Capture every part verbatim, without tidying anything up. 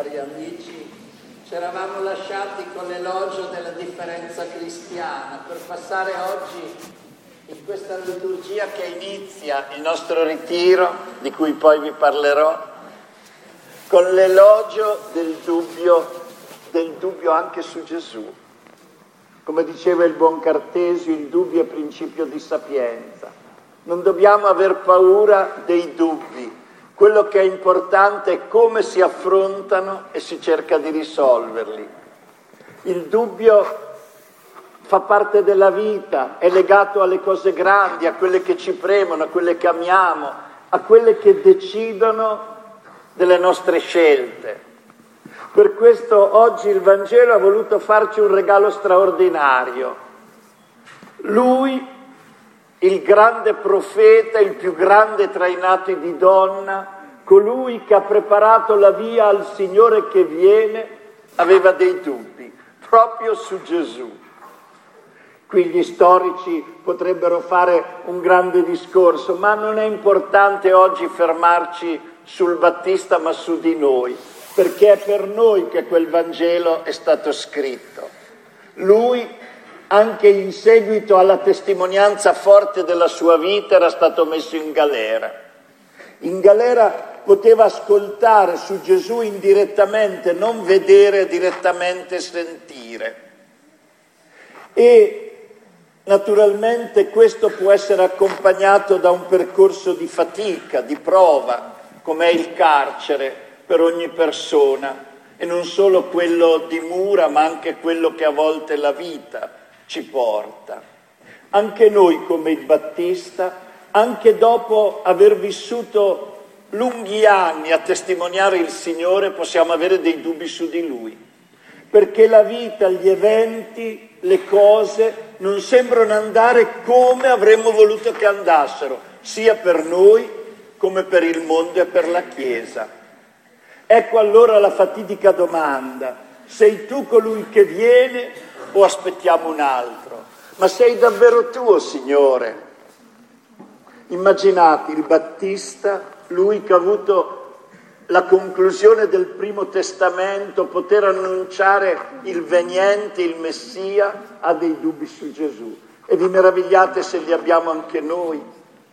cari amici, ci eravamo lasciati con l'elogio della differenza cristiana per passare oggi in questa liturgia che inizia il nostro ritiro, di cui poi vi parlerò, con l'elogio del dubbio, del dubbio anche su Gesù. Come diceva il buon Cartesio, il dubbio è principio di sapienza. Non dobbiamo aver paura dei dubbi. Quello che è importante è come si affrontano e si cerca di risolverli. Il dubbio fa parte della vita, è legato alle cose grandi, a quelle che ci premono, a quelle che amiamo, a quelle che decidono delle nostre scelte. Per questo oggi il Vangelo ha voluto farci un regalo straordinario. Lui, il grande profeta, il più grande tra i nati di donna, colui che ha preparato la via al Signore che viene, aveva dei dubbi, proprio su Gesù. Qui gli storici potrebbero fare un grande discorso, ma non è importante oggi fermarci sul Battista, ma su di noi, perché è per noi che quel Vangelo è stato scritto. Lui, anche in seguito alla testimonianza forte della sua vita, era stato messo in galera. In galera poteva ascoltare su Gesù indirettamente, non vedere direttamente, sentire. E naturalmente questo può essere accompagnato da un percorso di fatica, di prova, come è il carcere per ogni persona, e non solo quello di mura, ma anche quello che a volte la vita ci porta. Anche noi, come il Battista, anche dopo aver vissuto lunghi anni a testimoniare il Signore, possiamo avere dei dubbi su di Lui, perché la vita, gli eventi, le cose non sembrano andare come avremmo voluto che andassero, sia per noi come per il mondo e per la Chiesa. Ecco allora la fatidica domanda: sei tu colui che viene o aspettiamo un altro? Ma sei davvero tu, Signore? Immaginate il Battista, lui che ha avuto la conclusione del Primo Testamento, poter annunciare il veniente, il Messia, ha dei dubbi su Gesù. E vi meravigliate se li abbiamo anche noi.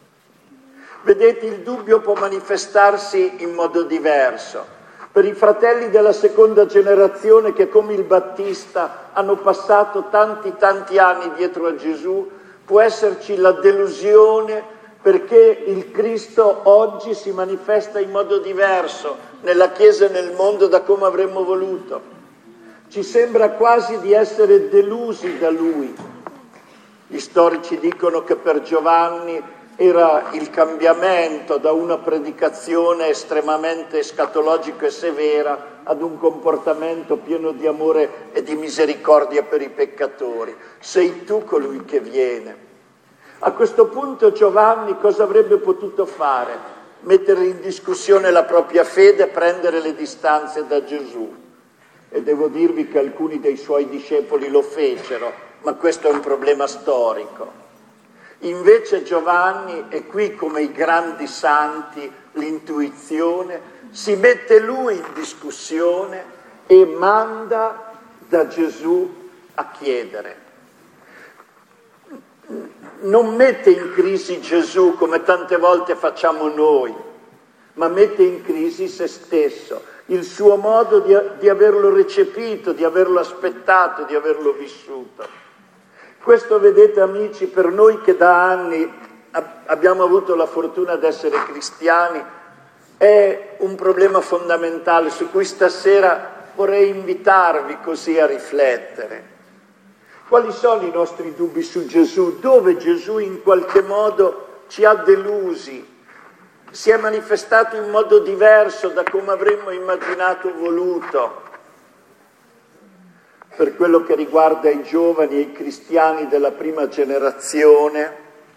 Vedete, il dubbio può manifestarsi in modo diverso. Per i fratelli della seconda generazione che, come il Battista, hanno passato tanti tanti anni dietro a Gesù, può esserci la delusione perché il Cristo oggi si manifesta in modo diverso nella Chiesa e nel mondo da come avremmo voluto. Ci sembra quasi di essere delusi da Lui. Gli storici dicono che per Giovanni era il cambiamento da una predicazione estremamente escatologica e severa ad un comportamento pieno di amore e di misericordia per i peccatori. Sei tu colui che viene. A questo punto Giovanni cosa avrebbe potuto fare? Mettere in discussione la propria fede, prendere le distanze da Gesù. E devo dirvi che alcuni dei suoi discepoli lo fecero, ma questo è un problema storico. Invece Giovanni, e qui come i grandi santi, l'intuizione, si mette lui in discussione e manda da Gesù a chiedere. Non mette in crisi Gesù come tante volte facciamo noi, ma mette in crisi se stesso, il suo modo di, di averlo recepito, di averlo aspettato, di averlo vissuto. Questo, vedete amici, per noi che da anni abbiamo avuto la fortuna di essere cristiani, è un problema fondamentale su cui stasera vorrei invitarvi così a riflettere. Quali sono i nostri dubbi su Gesù? Dove Gesù in qualche modo ci ha delusi? Si è manifestato in modo diverso da come avremmo immaginato o voluto? Per quello che riguarda i giovani e i cristiani della prima generazione,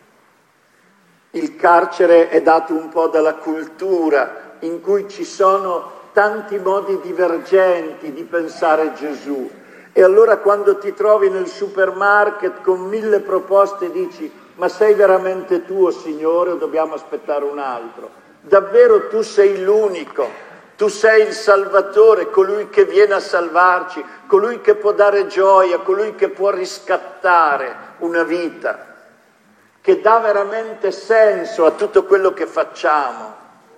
il carcere è dato un po' dalla cultura in cui ci sono tanti modi divergenti di pensare Gesù. E allora quando ti trovi nel supermarket con mille proposte dici: ma sei veramente tu, o Signore, o dobbiamo aspettare un altro? Davvero tu sei l'unico? Tu sei il Salvatore, colui che viene a salvarci, colui che può dare gioia, colui che può riscattare una vita, che dà veramente senso a tutto quello che facciamo.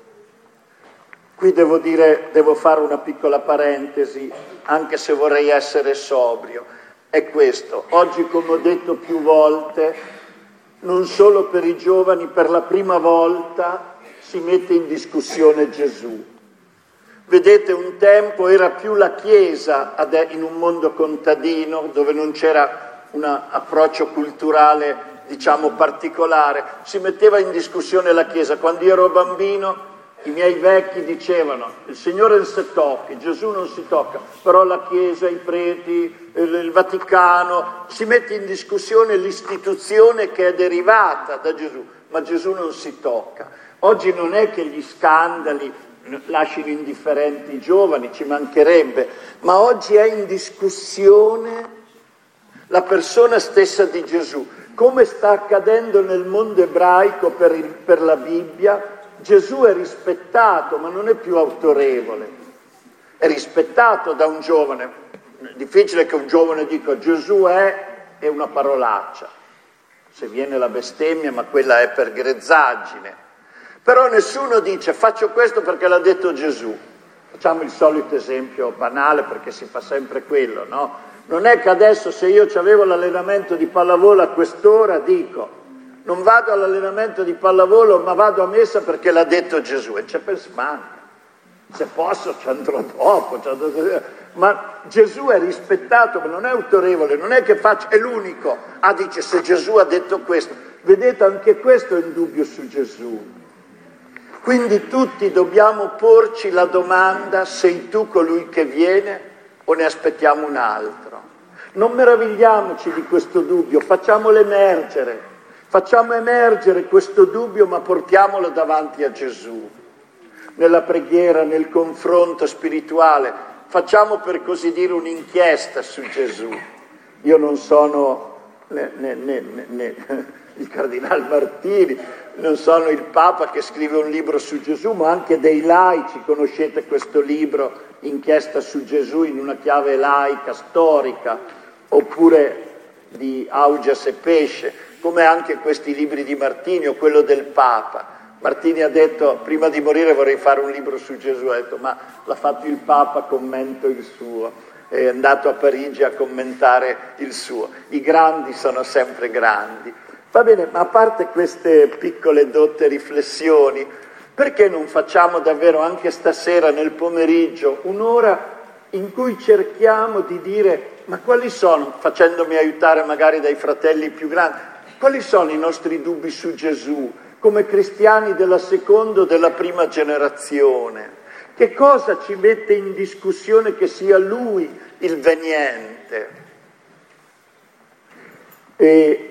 Qui devo dire, devo fare una piccola parentesi, anche se vorrei essere sobrio. È questo: oggi, come ho detto più volte, non solo per i giovani, per la prima volta si mette in discussione Gesù. Vedete, un tempo era più la Chiesa in un mondo contadino, dove non c'era un approccio culturale, diciamo, particolare, si metteva in discussione la Chiesa. Quando io ero bambino i miei vecchi dicevano: il Signore non si tocca, Gesù non si tocca, però la Chiesa, i preti, il Vaticano, si mette in discussione l'istituzione che è derivata da Gesù, ma Gesù non si tocca. Oggi non è che gli scandali lasciano indifferenti i giovani, ci mancherebbe, ma oggi è in discussione la persona stessa di Gesù. Come sta accadendo nel mondo ebraico per, il, per la Bibbia, Gesù è rispettato, ma non è più autorevole. È rispettato da un giovane. È difficile che un giovane dica Gesù è, è una parolaccia. Se viene la bestemmia, ma quella è per grezzaggine. Però nessuno dice faccio questo perché l'ha detto Gesù. Facciamo il solito esempio banale, perché si fa sempre quello, no? Non è che adesso, se io avevo l'allenamento di pallavolo a quest'ora, dico non vado all'allenamento di pallavolo ma vado a messa perché l'ha detto Gesù, e c'è per smanca. Se posso ci andrò dopo, ci andrò... ma Gesù è rispettato, ma non è autorevole, non è che faccia, è l'unico. Ah, dice, se Gesù ha detto questo. Vedete, anche questo è in dubbio su Gesù. Quindi tutti dobbiamo porci la domanda: sei tu colui che viene o ne aspettiamo un altro? Non meravigliamoci di questo dubbio, facciamolo emergere, facciamo emergere questo dubbio, ma portiamolo davanti a Gesù. Nella preghiera, nel confronto spirituale, facciamo, per così dire, un'inchiesta su Gesù. Io non sono né, né, né, né, il Cardinal Martini, non sono il Papa che scrive un libro su Gesù, ma anche dei laici. Conoscete questo libro, Inchiesta su Gesù, in una chiave laica, storica, oppure di Augias e Pesce, come anche questi libri di Martini o quello del Papa. Martini ha detto: prima di morire vorrei fare un libro su Gesù. Ha detto: ma l'ha fatto il Papa, commento il suo. È andato a Parigi a commentare il suo. I grandi sono sempre grandi. Va bene, ma a parte queste piccole dotte riflessioni, perché non facciamo davvero anche stasera nel pomeriggio un'ora in cui cerchiamo di dire: ma quali sono, facendomi aiutare magari dai fratelli più grandi, quali sono i nostri dubbi su Gesù come cristiani della seconda o della prima generazione? Che cosa ci mette in discussione che sia Lui il veniente? E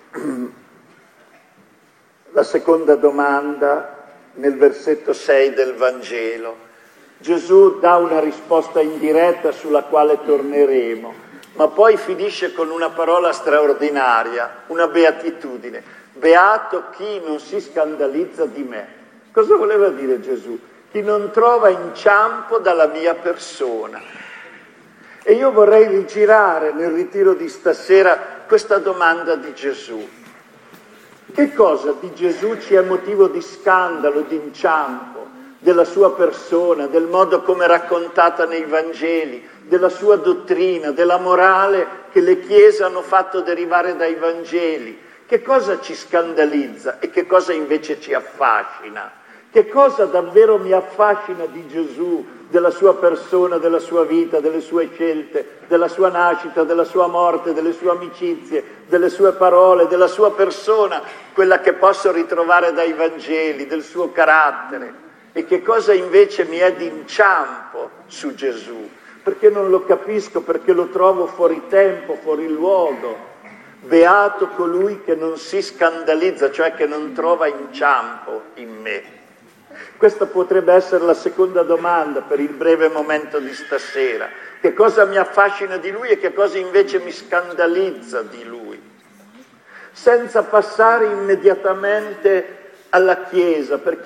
la seconda domanda, nel versetto sei del Vangelo, Gesù dà una risposta indiretta sulla quale torneremo, ma poi finisce con una parola straordinaria, una beatitudine: beato chi non si scandalizza di me. Cosa voleva dire Gesù? Chi non trova inciampo dalla mia persona. E io vorrei rigirare nel ritiro di stasera questa domanda di Gesù. Che cosa di Gesù ci è motivo di scandalo, di inciampo, della sua persona, del modo come è raccontata nei Vangeli, della sua dottrina, della morale che le chiese hanno fatto derivare dai Vangeli? Che cosa ci scandalizza e che cosa invece ci affascina? Che cosa davvero mi affascina di Gesù, della sua persona, della sua vita, delle sue scelte, della sua nascita, della sua morte, delle sue amicizie, delle sue parole, della sua persona, quella che posso ritrovare dai Vangeli, del suo carattere? E che cosa invece mi è di inciampo su Gesù? Perché non lo capisco, perché lo trovo fuori tempo, fuori luogo. Beato colui che non si scandalizza, cioè che non trova inciampo in me. Questa potrebbe essere la seconda domanda per il breve momento di stasera. Che cosa mi affascina di Lui e che cosa invece mi scandalizza di Lui? Senza passare immediatamente alla Chiesa, perché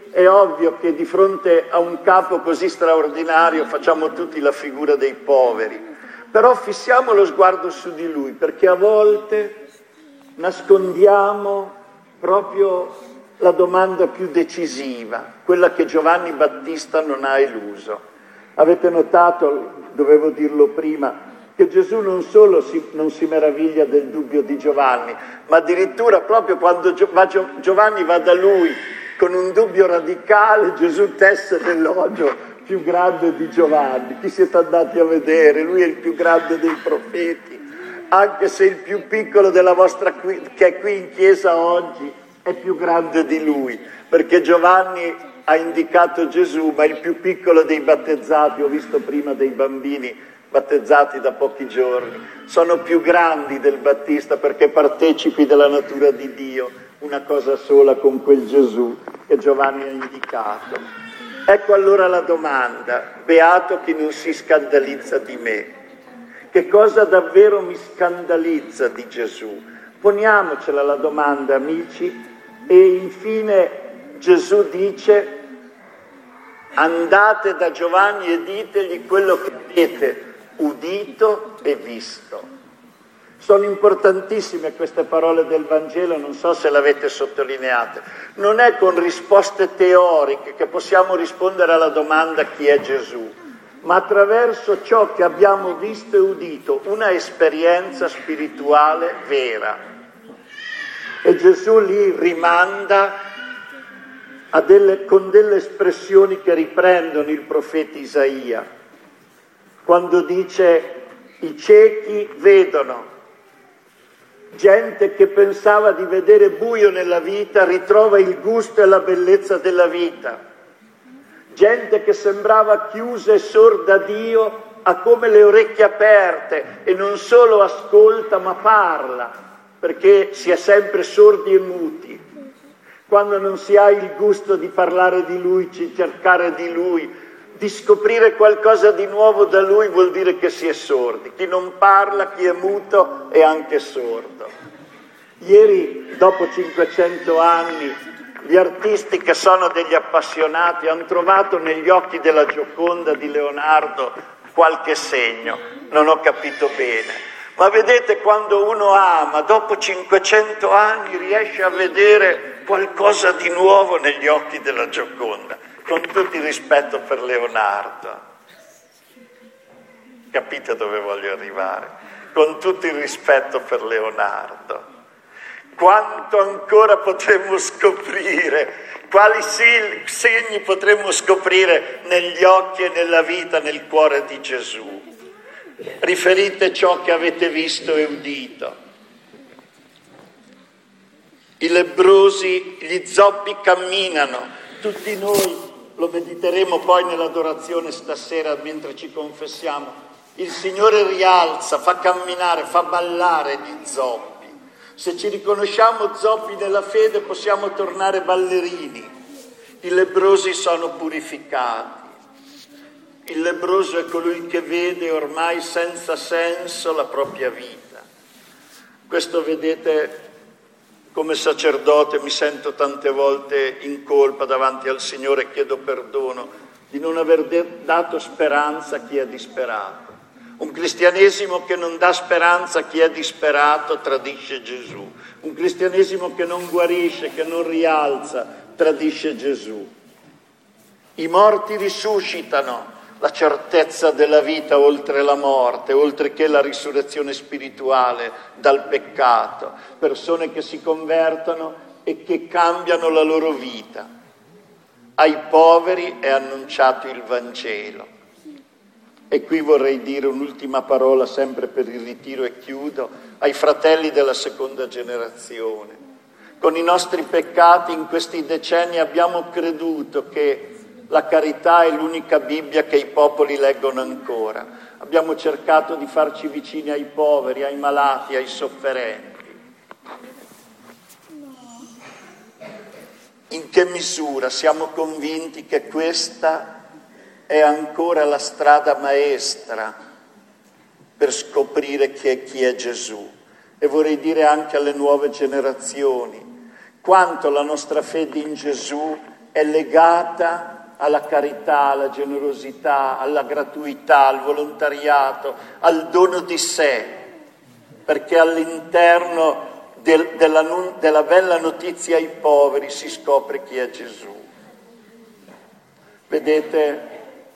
è ovvio che di fronte a un capo così straordinario facciamo tutti la figura dei poveri, però fissiamo lo sguardo su di lui, perché a volte nascondiamo proprio la domanda più decisiva, quella che Giovanni Battista non ha eluso. Avete notato, dovevo dirlo prima, che Gesù non solo si, non si meraviglia del dubbio di Giovanni, ma addirittura proprio quando Gio, va Gio, Giovanni va da lui con un dubbio radicale, Gesù tesse l'elogio più grande di Giovanni. Chi siete andati a vedere? Lui è il più grande dei profeti, anche se il più piccolo della vostra qui, che è qui in chiesa oggi è più grande di lui, perché Giovanni ha indicato Gesù, ma il più piccolo dei battezzati, ho visto prima dei bambini battezzati da pochi giorni, sono più grandi del Battista perché partecipi della natura di Dio, una cosa sola con quel Gesù che Giovanni ha indicato. Ecco allora la domanda: beato chi non si scandalizza di me. Che cosa davvero mi scandalizza di Gesù? Poniamocela la domanda, amici, e infine Gesù dice: andate da Giovanni e ditegli quello che avete udito e visto. Sono importantissime queste parole del Vangelo, non so se le avete sottolineate. Non è con risposte teoriche che possiamo rispondere alla domanda chi è Gesù, ma attraverso ciò che abbiamo visto e udito, una esperienza spirituale vera. E Gesù lì rimanda a delle, con delle espressioni che riprendono il profeta Isaia, quando dice: i ciechi vedono, gente che pensava di vedere buio nella vita ritrova il gusto e la bellezza della vita, gente che sembrava chiusa e sorda a Dio ha come le orecchie aperte e non solo ascolta ma parla, perché si è sempre sordi e muti. Quando non si ha il gusto di parlare di Lui, di cercare di Lui, di scoprire qualcosa di nuovo da Lui, vuol dire che si è sordi. Chi non parla, chi è muto, è anche sordo. Ieri, dopo cinquecento anni, gli artisti che sono degli appassionati hanno trovato negli occhi della Gioconda di Leonardo qualche segno, non ho capito bene. Ma vedete, quando uno ama, dopo cinquecento anni riesce a vedere qualcosa di nuovo negli occhi della Gioconda, con tutto il rispetto per Leonardo. Capite dove voglio arrivare? Con tutto il rispetto per Leonardo. Quanto ancora potremmo scoprire, quali segni potremmo scoprire negli occhi e nella vita, nel cuore di Gesù. Riferite ciò che avete visto e udito. I lebbrosi, gli zoppi camminano. Tutti noi lo mediteremo poi nell'adorazione stasera mentre ci confessiamo. Il Signore rialza, fa camminare, fa ballare gli zoppi. Se ci riconosciamo zoppi nella fede possiamo tornare ballerini. I lebbrosi sono purificati. Il lebbroso è colui che vede ormai senza senso la propria vita. Questo, vedete, come sacerdote mi sento tante volte in colpa davanti al Signore e chiedo perdono di non aver de- dato speranza a chi è disperato. Un cristianesimo che non dà speranza a chi è disperato tradisce Gesù. Un cristianesimo che non guarisce, che non rialza, tradisce Gesù. I morti risuscitano, la certezza della vita oltre la morte, oltre che la risurrezione spirituale dal peccato, persone che si convertono e che cambiano la loro vita. Ai poveri è annunciato il Vangelo. E qui vorrei dire un'ultima parola sempre per il ritiro e chiudo, ai fratelli della seconda generazione. Con i nostri peccati in questi decenni abbiamo creduto che la carità è l'unica Bibbia che i popoli leggono ancora. Abbiamo cercato di farci vicini ai poveri, ai malati, ai sofferenti. In che misura siamo convinti che questa è ancora la strada maestra per scoprire chi è, chi è Gesù? E vorrei dire anche alle nuove generazioni, quanto la nostra fede in Gesù è legata alla carità, alla generosità, alla gratuità, al volontariato, al dono di sé, perché all'interno del, della, della bella notizia ai poveri si scopre chi è Gesù. Vedete,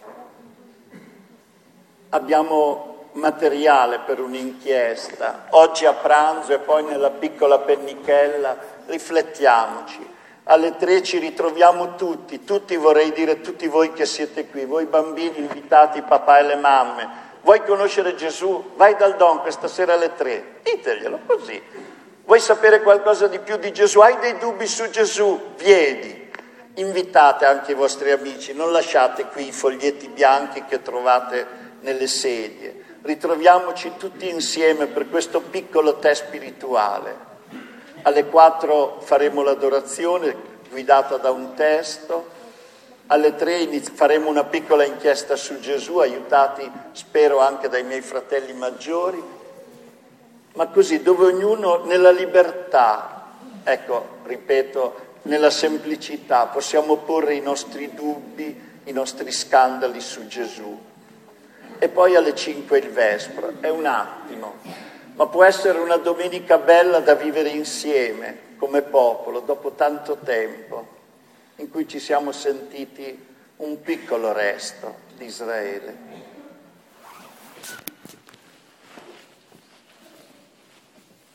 abbiamo materiale per un'inchiesta. Oggi a pranzo e poi nella piccola pennichella riflettiamoci. Alle tre ci ritroviamo tutti, tutti vorrei dire tutti voi che siete qui, voi bambini invitati, i papà e le mamme. Vuoi conoscere Gesù? Vai dal Don questa sera alle tre, diteglielo così. Vuoi sapere qualcosa di più di Gesù? Hai dei dubbi su Gesù? Vieni. Invitate anche i vostri amici, non lasciate qui i foglietti bianchi che trovate nelle sedie. Ritroviamoci tutti insieme per questo piccolo tè spirituale. Alle quattro faremo l'adorazione guidata da un testo, alle tre iniz- faremo una piccola inchiesta su Gesù, aiutati spero anche dai miei fratelli maggiori, ma così dove ognuno nella libertà, ecco, ripeto, nella semplicità possiamo porre i nostri dubbi, i nostri scandali su Gesù. E poi alle cinque il Vespro, è un attimo, ma può essere una domenica bella da vivere insieme come popolo dopo tanto tempo, in cui ci siamo sentiti un piccolo resto di Israele.